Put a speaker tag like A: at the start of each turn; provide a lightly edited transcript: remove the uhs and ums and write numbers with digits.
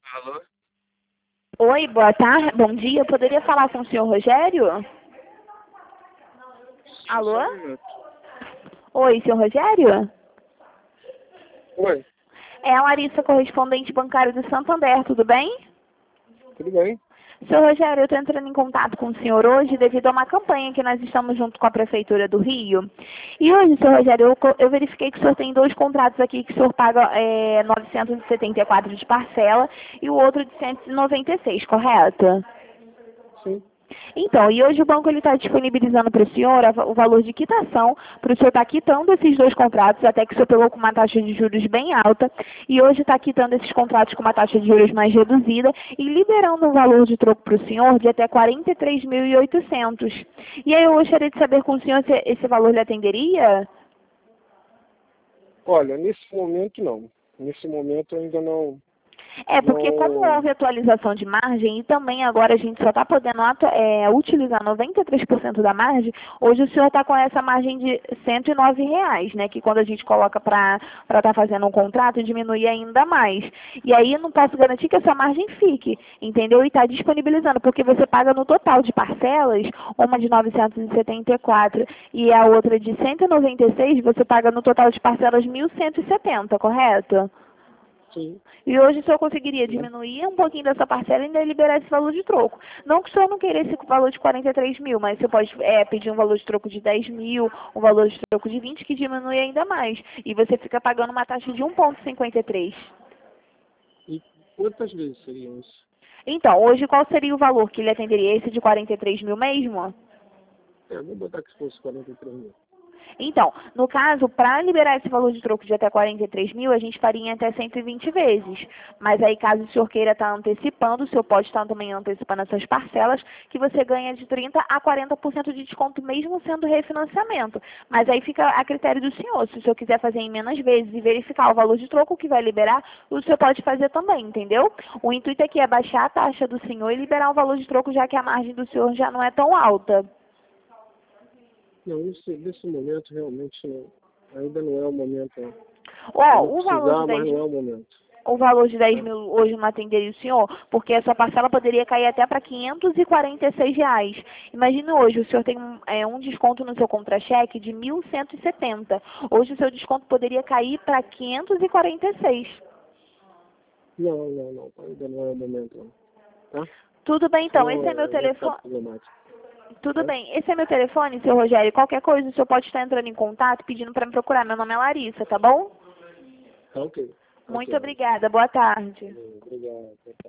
A: Alô?
B: Oi, boa tarde, bom dia. Eu poderia falar com o senhor Rogério?
A: Sim, só
B: Alô?
A: um minuto.
B: Oi, senhor Rogério?
A: Oi,
B: É a Larissa, correspondente bancário do Santander, tudo bem?
A: tudo bem?
B: Senhor Rogério, eu estou entrando em contato com o senhor hoje devido a uma campanha que nós estamos junto com a Prefeitura do Rio. E hoje, senhor Rogério, eu verifiquei que o senhor tem dois contratos aqui que o senhor paga 974 de parcela e o outro de 196, correto?
A: Sim.
B: Então, e hoje o banco está disponibilizando para o senhor o valor de quitação, para o senhor estar quitando esses dois contratos, até que o senhor pegou com uma taxa de juros bem alta, e hoje está quitando esses contratos com uma taxa de juros mais reduzida e liberando um valor de troco para o senhor de até 43.800. E aí eu gostaria de saber com o senhor se esse valor lhe atenderia?
A: Olha, nesse momento não. Nesse momento eu ainda não.
B: É, porque como houve atualização de margem e também agora a gente só está podendo utilizar 93% da margem, hoje o senhor está com essa margem de R$ 109, né? Que quando a gente coloca para estar fazendo um contrato, diminui ainda mais. E aí eu não posso garantir que essa margem fique, entendeu? E está disponibilizando, porque você paga no total de parcelas, uma de 974 e a outra de 196, você paga no total de parcelas 1.170, correto?
A: Sim.
B: E hoje o senhor conseguiria diminuir um pouquinho dessa parcela e ainda liberar esse valor de troco. Não que o senhor não queira esse valor de 43 mil, mas você pode pedir um valor de troco de 10 mil, um valor de troco de 20, que diminui ainda mais. E você fica pagando uma taxa de 1,53.
A: E quantas vezes seriam isso?
B: Então, hoje qual seria o valor que ele atenderia? Esse de 43 mil mesmo?
A: Vou botar que fosse 43 mil.
B: Então, no caso, para liberar esse valor de troco de até 43 mil, a gente faria em até 120 vezes. Mas aí, caso o senhor queira estar antecipando, o senhor pode estar também antecipando essas parcelas, que você ganha de 30% a 40% de desconto, mesmo sendo refinanciamento. Mas aí fica a critério do senhor. Se o senhor quiser fazer em menos vezes e verificar o valor de troco que vai liberar, o senhor pode fazer também, entendeu? O intuito aqui é baixar a taxa do senhor e liberar o valor de troco, já que a margem do senhor já não é tão alta.
A: Não, nesse momento realmente não. Ainda não é o momento. Eu
B: Ó,
A: vou precisar, mas não é o momento.
B: o valor de 10 mil hoje não atenderia o senhor, porque a sua parcela poderia cair até para R$ 546. Imagine hoje, o senhor tem um desconto no seu contra-cheque de 1.170. Hoje o seu desconto poderia cair para 546.
A: Não. Ainda não é o momento, não. Tá?
B: Tudo bem, então. Esse é meu
A: Senão vai ficar
B: telefone.
A: problemático.
B: Tudo
A: Tá?
B: bem. Esse é meu telefone, seu Rogério. Qualquer coisa, o senhor pode estar entrando em contato pedindo para me procurar. Meu nome é Larissa, tá bom?
A: Tá ok.
B: Muito
A: Ok.
B: obrigada. Boa tarde.
A: Obrigado.